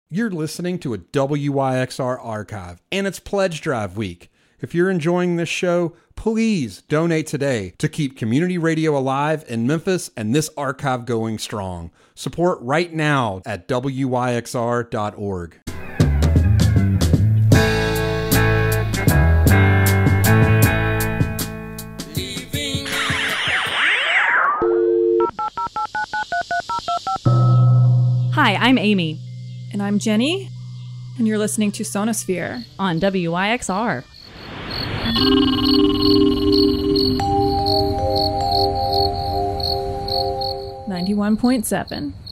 You're listening to a WYXR archive, and it's Pledge Drive week. If you're enjoying this show, please donate today to keep community radio alive in Memphis and this archive going strong. Support right now at WYXR.org. Hi, I'm Amy. And I'm Jenny, and you're listening to Sonosphere on WYXR. 91.7.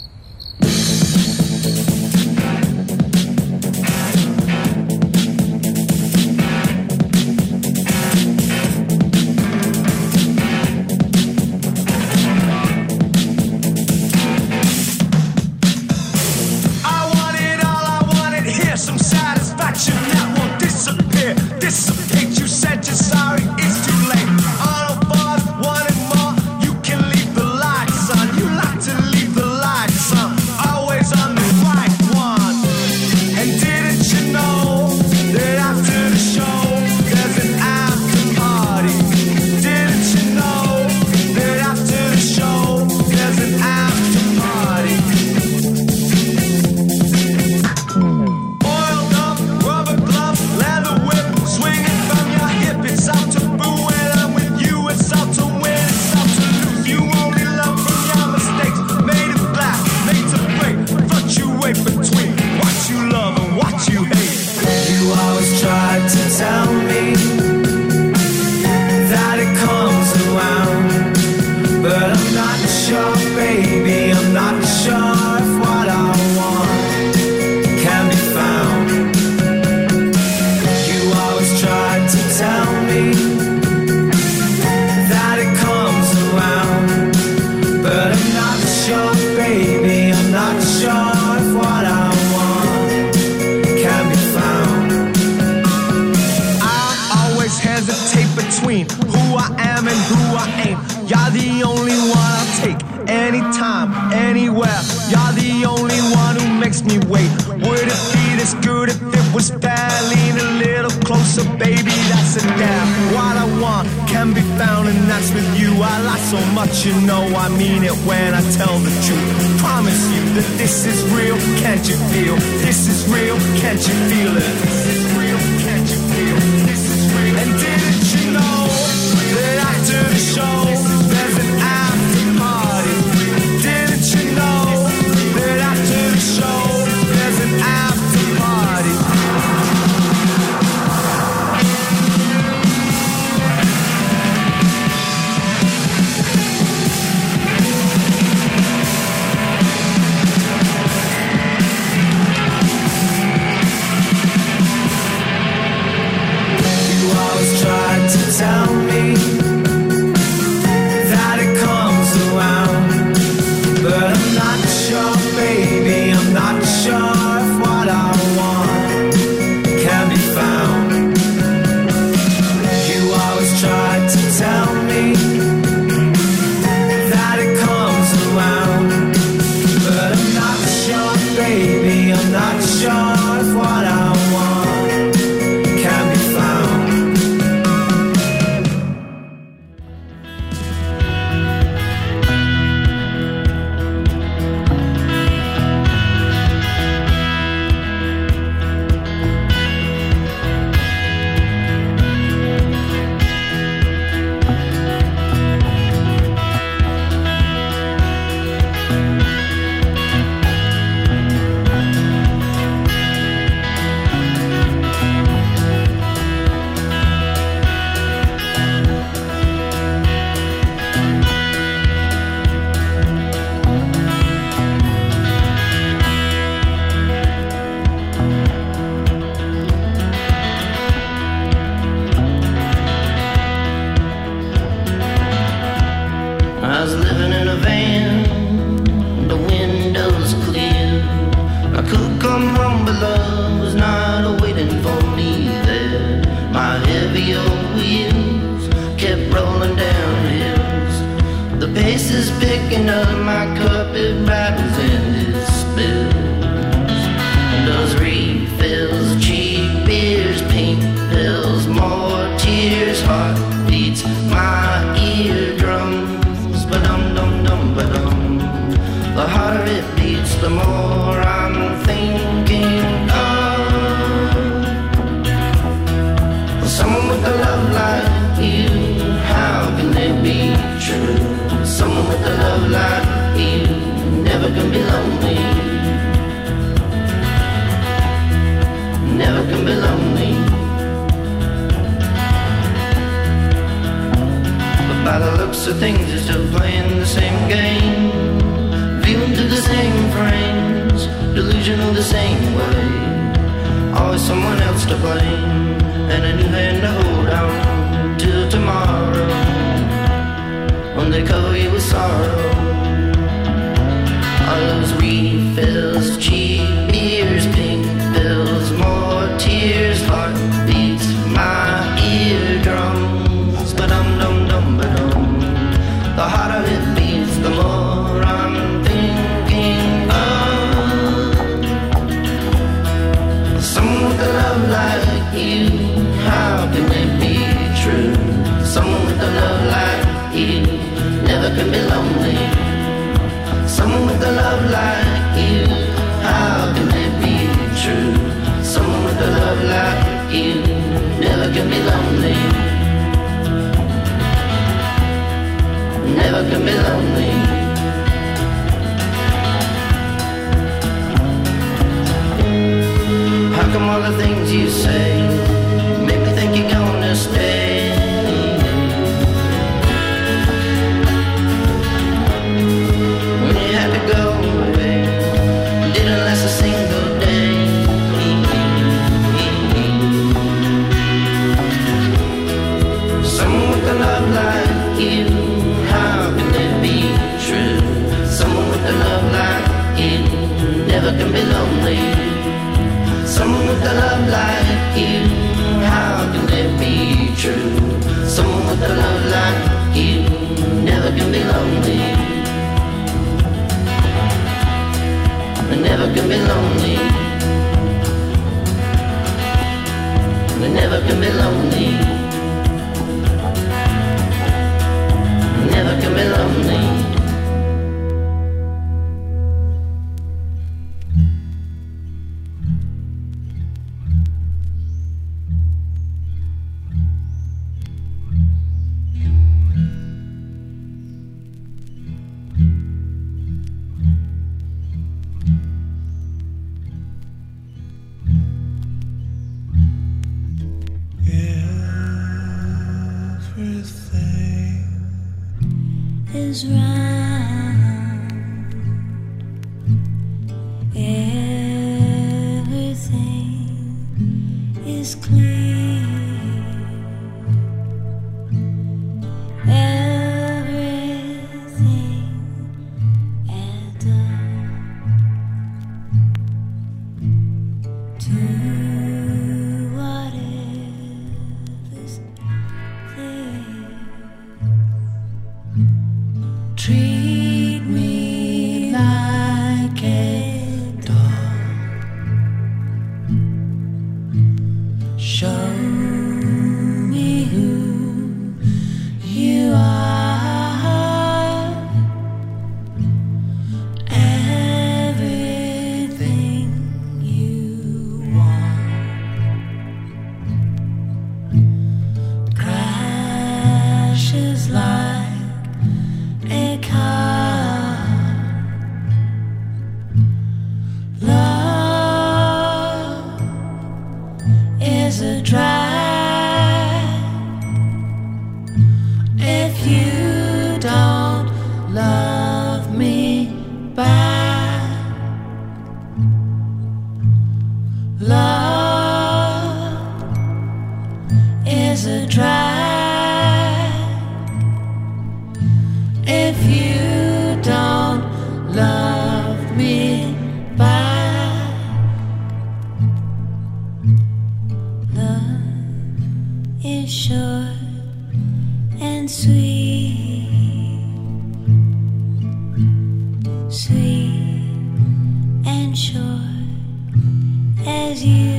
Dissipate, you said you're sorry, it's too late. All of us wanting more, you can leave the lights on. You like to leave the lights on, always on the right one. And didn't you know that after the show, there's an after party? Didn't you know that after the show, there's an after party? Oiled up, rubber gloves, leather whip, swinging from your hip, it's out to boo. When I'm with you, it's out to win, it's out to lose. You only learn from your mistakes, made of glass, made to break. Fluctuate between what you love and what you hate. You always tried to tell me that it comes around, but I'm not sure, baby, I'm not sure if what I want can be found. You always tried to tell me that it comes around, but I'm not sure, baby, I'm not sure if what I want can be found. I always hesitate between who I am and who I ain't. You're the only one I'll take, anytime, anywhere. You're the only one who makes me wait. Would it be this good if it was fair? Lean a little closer, baby, that's a damn. What I want can be found, and that's with you. I lie so much, you know I mean it when I tell the truth. Promise you that this is real, can't you feel? This is real, can't you feel it? This is real, can't you feel? This is real. And didn't you know that after the show, there's an after party? Didn't you know that after the show, there's an after party? You always tried to tell me that it comes around, but I'm not sure, baby, I'm not sure if what I want can be found. You always tried to tell me that it comes around, but I'm not sure, baby, I'm not sure if what I want can be found. I was living in a van, the windows clear. I could come home, but love was not waiting for me there. My heavy old wheels kept rolling down hills. The pace is picking up, my carpet rattles and it spills. And love like you, how can it be true? Someone with a love like you never can be lonely. Never can be lonely. How come all the things you say make me think you're gonna stay? When you had to go away, didn't last a single day. Someone with a love like you, how can it be true? Someone with a love like you never can be lonely. Someone with a love like you, how can it be true? Someone with a love like you never can be lonely. They never can be lonely. They never can be lonely. Never can be lonely. Is round, everything is clear, everything adds up to whatever's there. Treat me like a dog. Show me who you are. Everything you want crashes like a car. Love is a drag. If you don't love me back, love is a drag. If you don't love me back, love is short and sweet, sweet and short as you.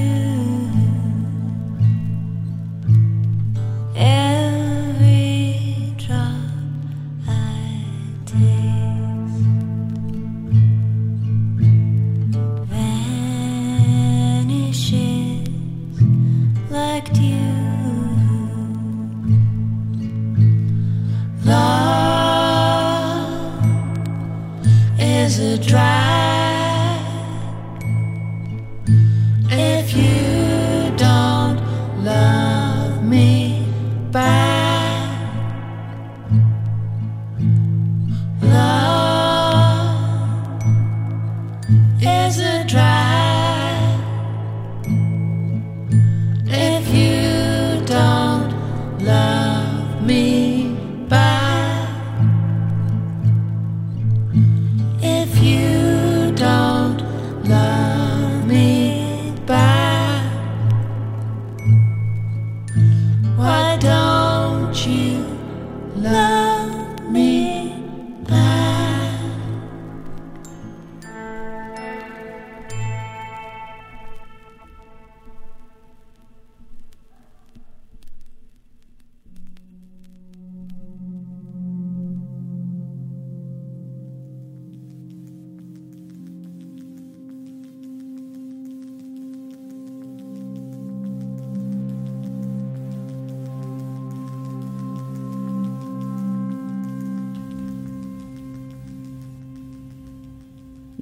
Every drop I taste vanishes like dew. Love is a drag. If you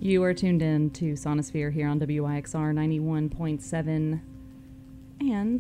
You are tuned in to Sonosphere here on WYXR 91.7 and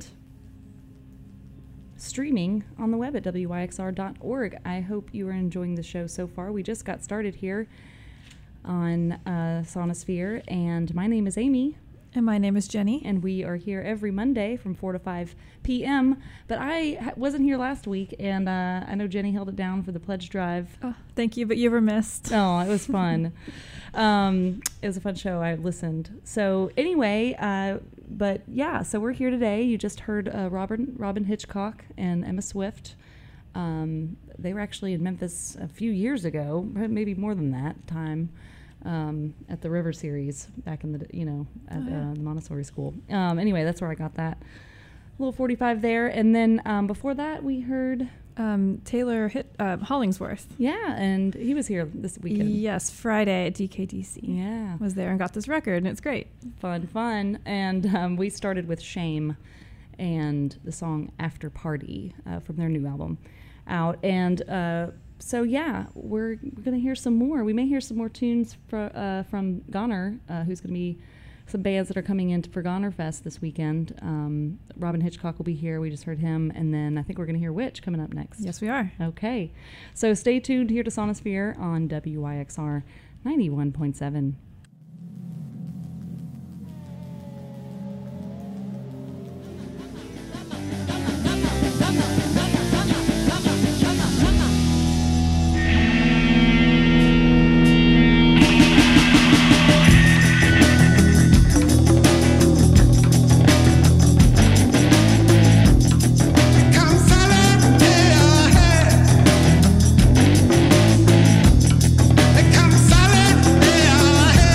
streaming on the web at wyxr.org. I hope you are enjoying the show so far. We just got started here on Sonosphere, and my name is Amy. And my name is Jenny. And we are here every Monday from 4 to 5 p.m. But I wasn't here last week, and I know Jenny held it down for the pledge drive. Oh, thank you, but you were missed. Oh, it was fun. It was a fun show. I listened. So anyway, but yeah, so we're here today. You just heard Robin Hitchcock and Emma Swift. They were actually in Memphis a few years ago, maybe more than that time. At the River Series back in the, the Montessori school. Anyway, that's where I got that little 45 there. And then before that, we heard Taylor Hollingsworth. Yeah, and he was here this weekend. Yes, Friday at DKDC. Yeah. Was there and got this record, and it's great. Fun. And we started with Shame and the song After Party from their new album out. And so yeah, we're gonna hear some more. We may hear some more tunes from Goner, who's gonna be some bands that are coming in for Goner Fest this weekend. Robin Hitchcock will be here. We just heard him, and then I think we're gonna hear Witch coming up next. Yes, we are. Okay, so stay tuned here to Sonosphere on WYXR 91.7. Come solid, yeah.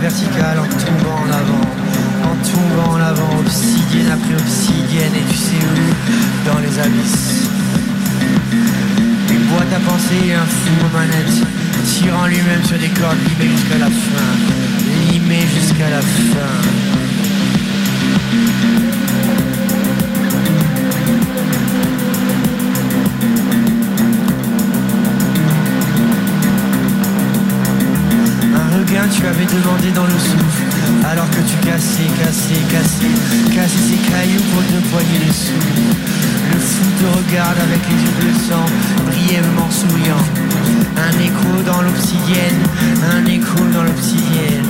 verticale en tombant en avant. En tombant en avant, obsidienne après obsidienne, et tu sais où? Dans les abysses. Une boîte à penser et un fou aux manettes, tirant lui-même sur des cordes limées jusqu'à la fin. Limées jusqu'à la fin. Tu avais demandé dans le souffle, alors que tu cassais ces cailloux pour te poigner les sous. Le fou te regarde avec les yeux de sang, brièvement souriant. Un écho dans l'obsidienne, un écho dans l'obsidienne.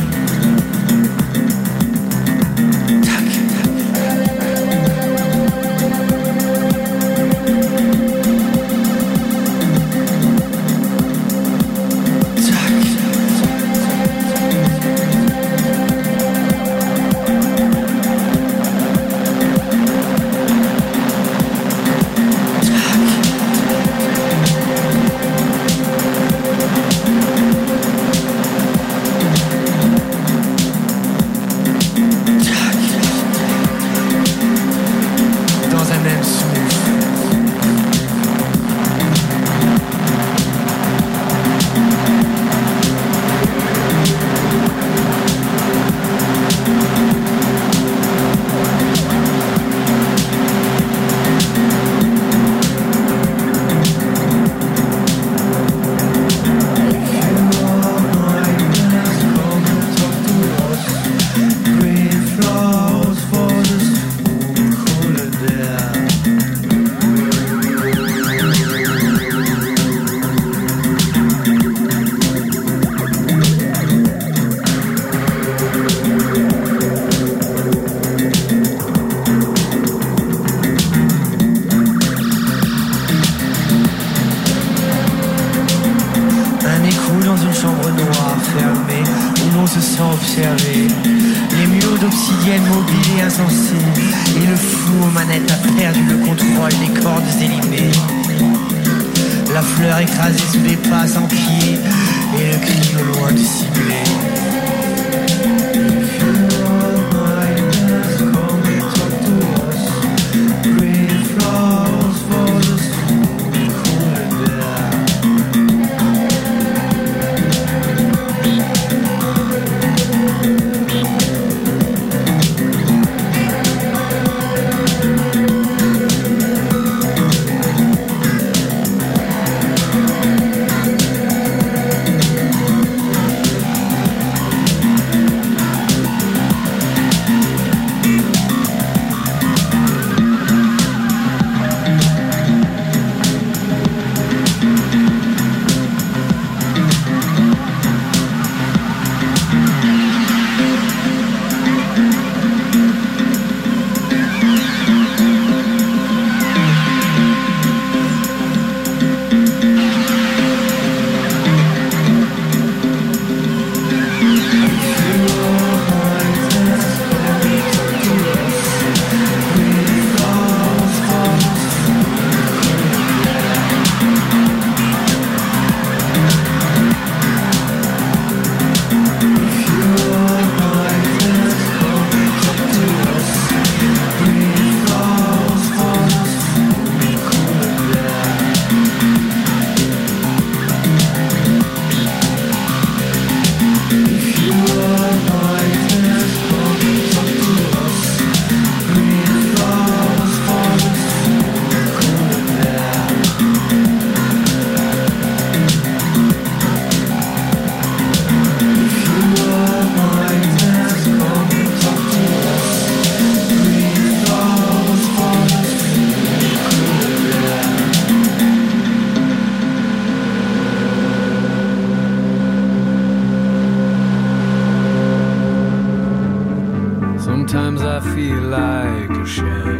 Sometimes I feel like a shell.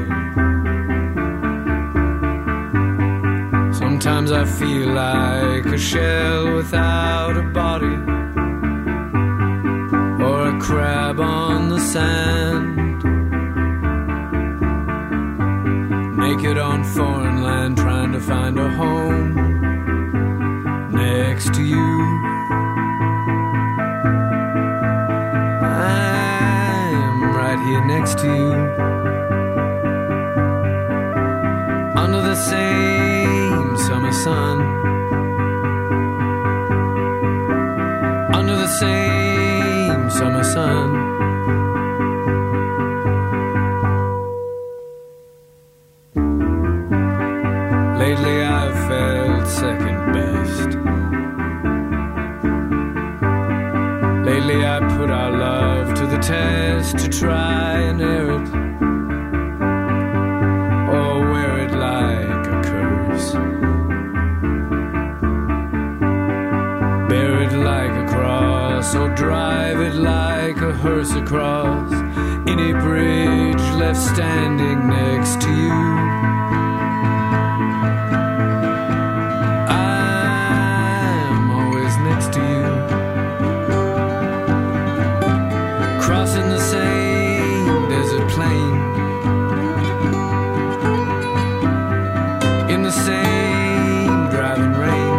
Sometimes I feel like a shell without a body, or a crab on the sand, naked on foreign land, trying to find a home next to you. here next to you. Under the same summer sun. Under the same summer sun. Lately I've felt second best. Lately I put our love to the test to try and air it, or wear it like a curse, bear it like a cross, or drive it like a hearse across any bridge left standing next to you. Next to you, crossing the same desert plain, in the same driving rain.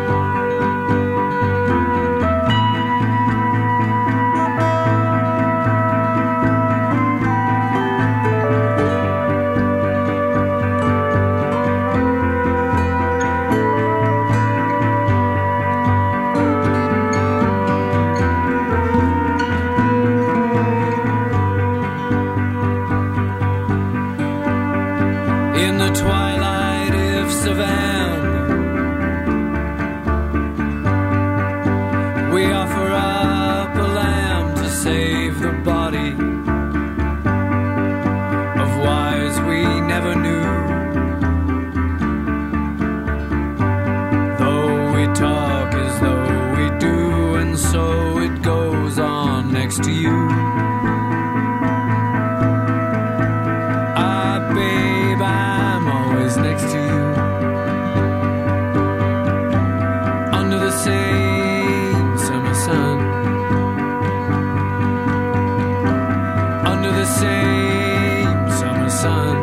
In the twilight of Savannah, we offer up a lamb to save the body of wives we never knew. Though we talk as though we do, and so it goes on next to you. Babe, I'm always next to you. Under the same summer sun. Under the same summer sun.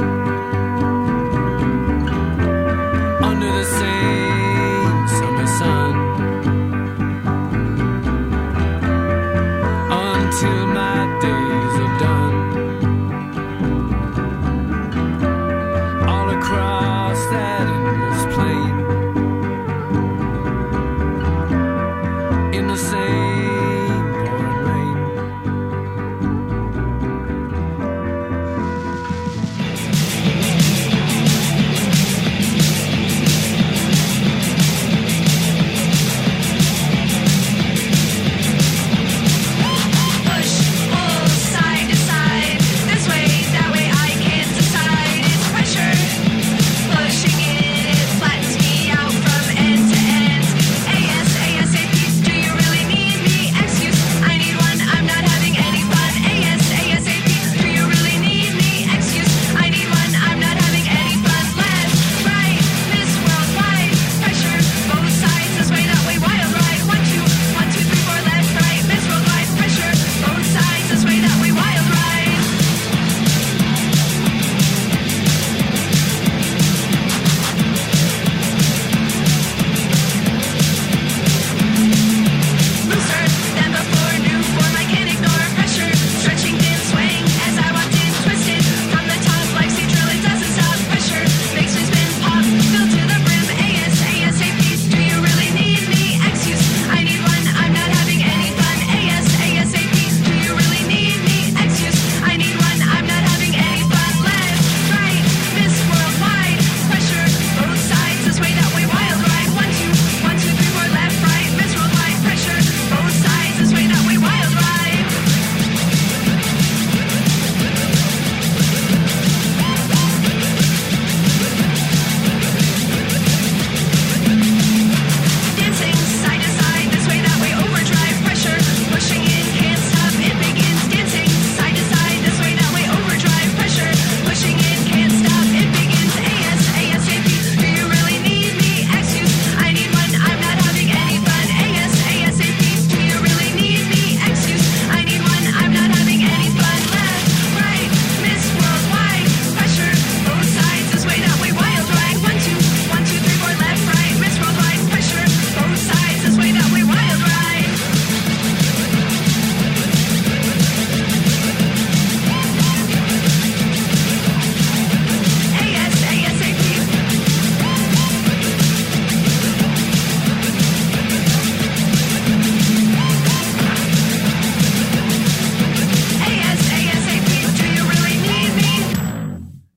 Under the same summer sun.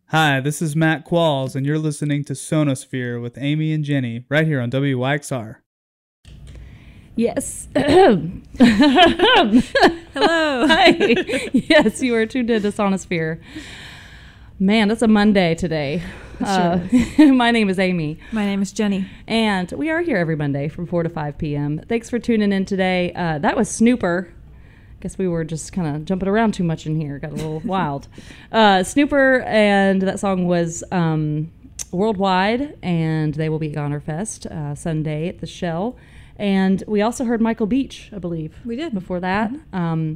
Hi, this is Matt Qualls, and you're listening to Sonosphere with Amy and Jenny, right here on WYXR. Yes. Hello. Hi. Yes, you are tuned into Sonosphere. Man, that's a Monday today. My name is Amy. My name is Jenny. And we are here every Monday from 4 to 5 p.m. Thanks for tuning in today. That was Snooper. Guess we were just kind of jumping around too much in here. Got a little wild. Snooper, and that song was Worldwide, and they will be at Goner Fest Sunday at the Shell. And we also heard Michael Beach, I believe. We did. Before that. And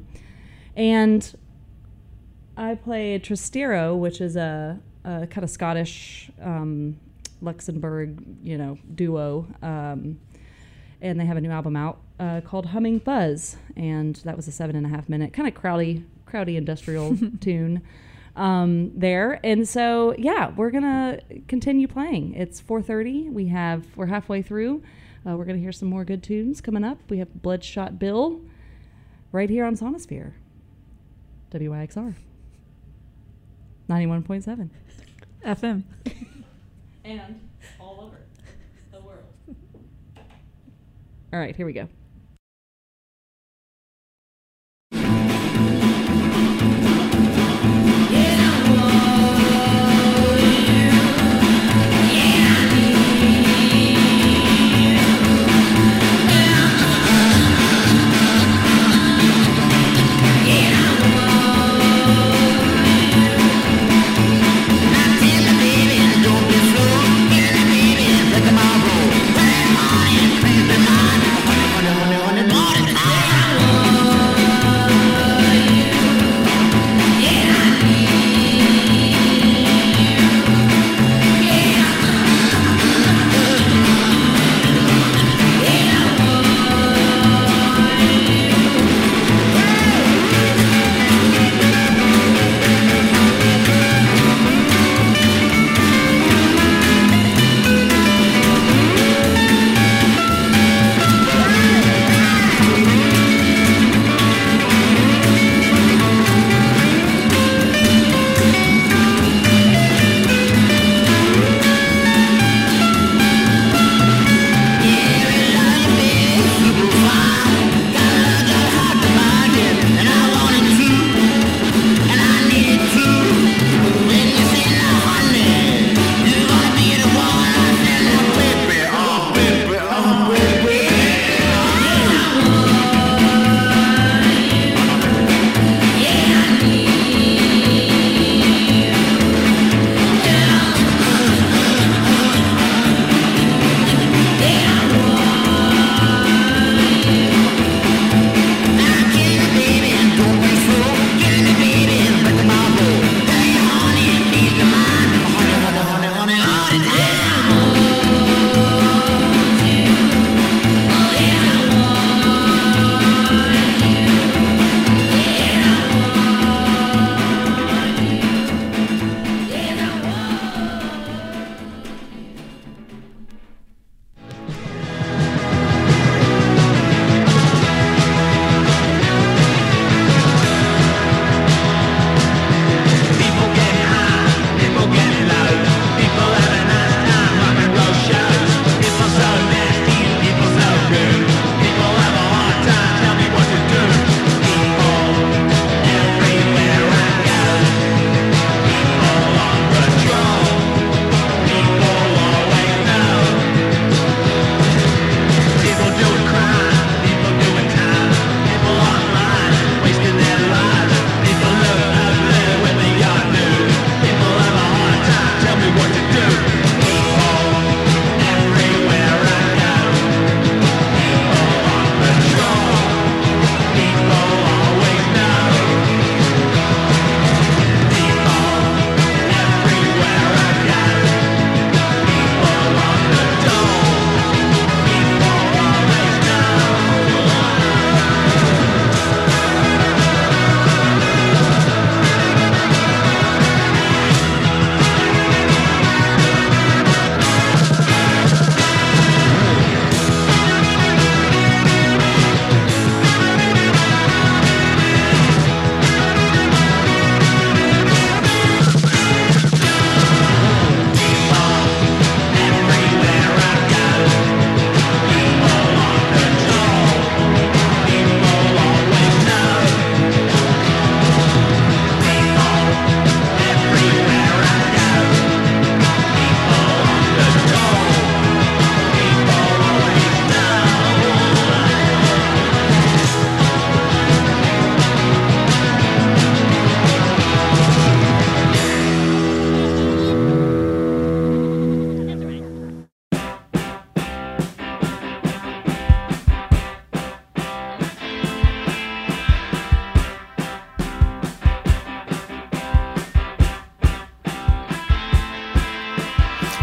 I played Trastero, which is a kind of Scottish Luxembourg, duo. And they have a new album out called Humming Fuzz, and that was a 7.5 minute kind of crowdy industrial tune there. And so we're gonna continue playing. It's 4:30. We're halfway through. We're gonna hear some more good tunes coming up. We have Bloodshot Bill right here on Sonosphere, WYXR 91.7 FM. and all over the world. All right, here we go. Money,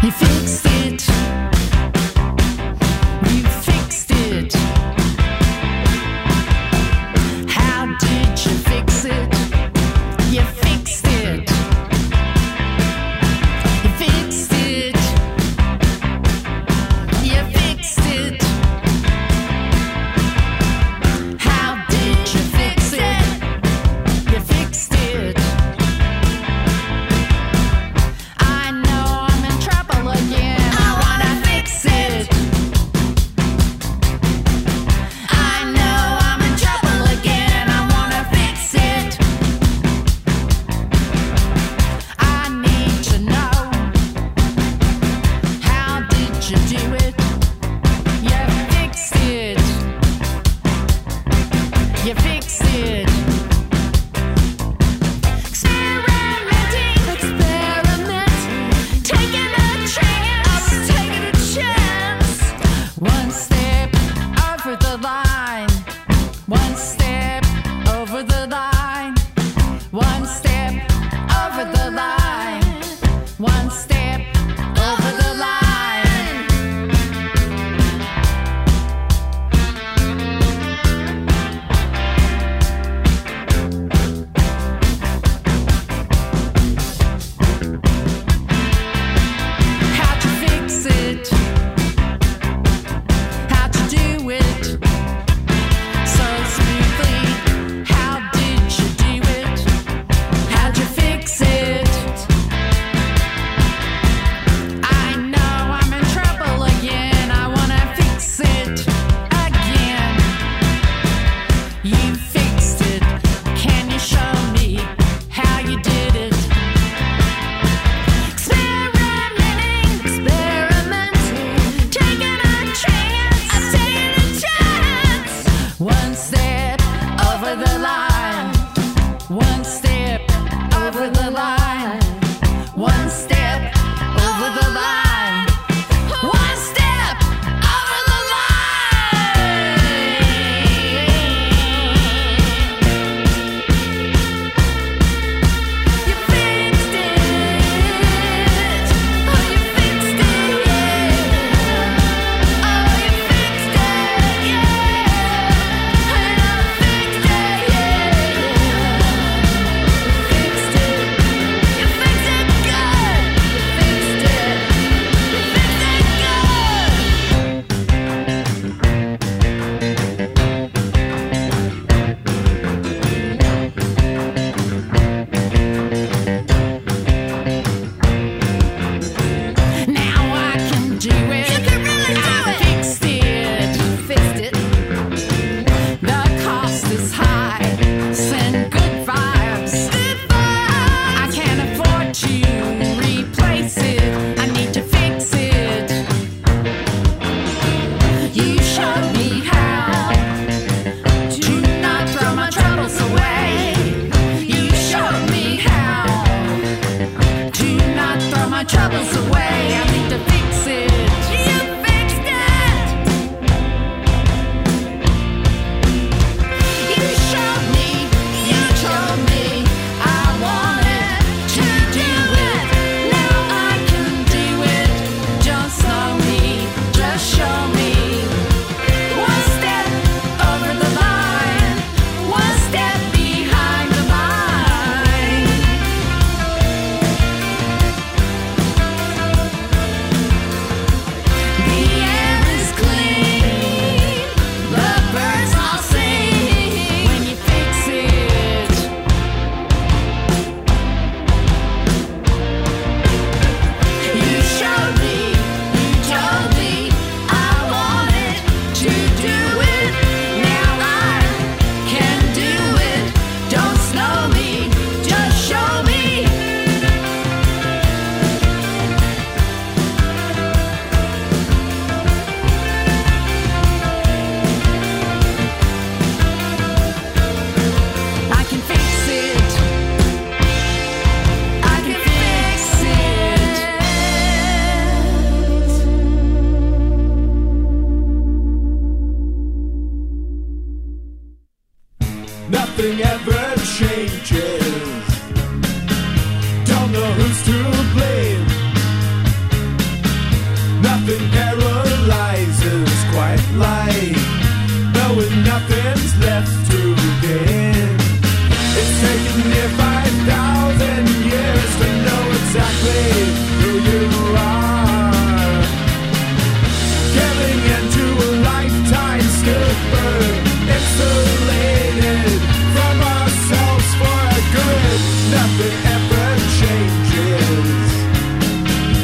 You fixed it. You fixed it. How did you fix it? You fixed it. You fixed it. You fixed it. How did you fix it? You fixed it. I know I'm in trouble again. I wanna fix it. I know I'm in trouble again. I wanna fix it. I need to know. How did you do it? You fixed it. You fixed it. Experimenting, taking a chance. I was taking a chance. One step over the line. One step over the line. One step over the line. One step over the line. How'd you fix it? How'd you do it? So smoothly. How did you do it? How'd you fix it? I know I'm in trouble again. I wanna fix it again. You fixed it. Can you show me how you did it? Experimenting, taking a chance. I'm taking a chance. One step over the line. One step over the line. One step over the line. One step over the line. You fixed it. Oh, you fixed it, yeah. Oh, you fixed it, yeah. And I fixed it, yeah. You fixed it. You fixed it good. You fixed it.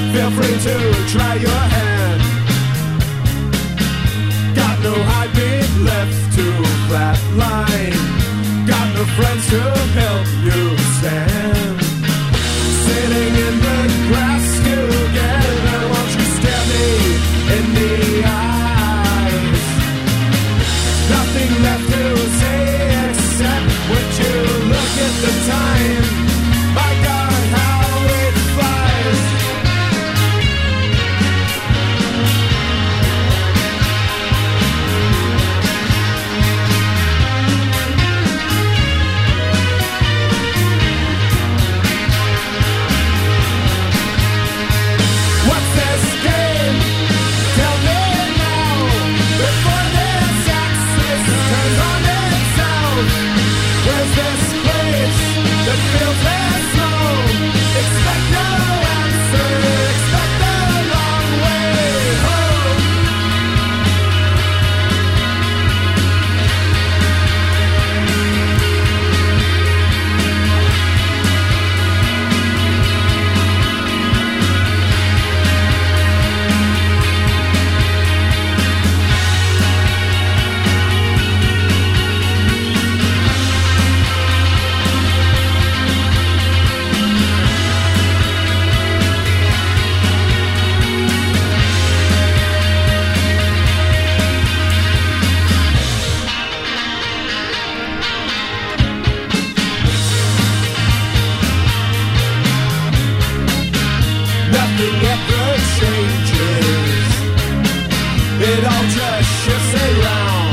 feel free to try your hand. Got no high beat left to flatline. Got no friends to help you stand. Sitting in the grass together, won't you stare me in the eyes? Nothing left to say except would you look at the time? My God, how it flies. What's this game? Tell me now, before this axis turns on itself. Where's this place that feels less home? Expect no answer, expect the long way home. Nothing ever changes. It all just shifts around.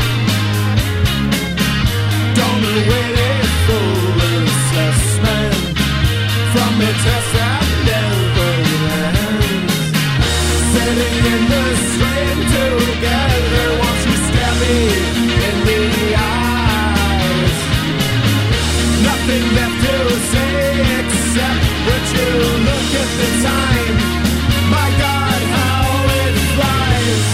Don't await a full assessment from a test that never ends. Sitting in the stream together, won't you stare me in the eyes? Nothing left to say except would you look at the time? My God, how it flies.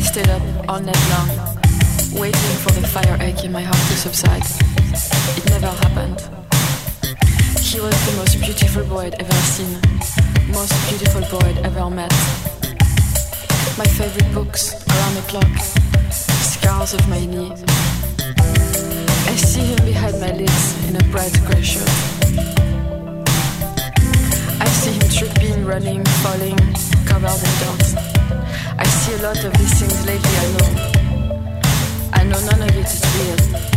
stayed up all night long, waiting for the fire ache in my heart to subside. It never happened. He was the most beautiful boy I'd ever seen, most beautiful boy I'd ever met. My favorite books, Around the Clock, Scars of My Knee. I see him behind my lids in a bright grey shirt. I see him tripping, running, falling, covered in dirt. I see a lot of these things lately, I know. I know none of it is real.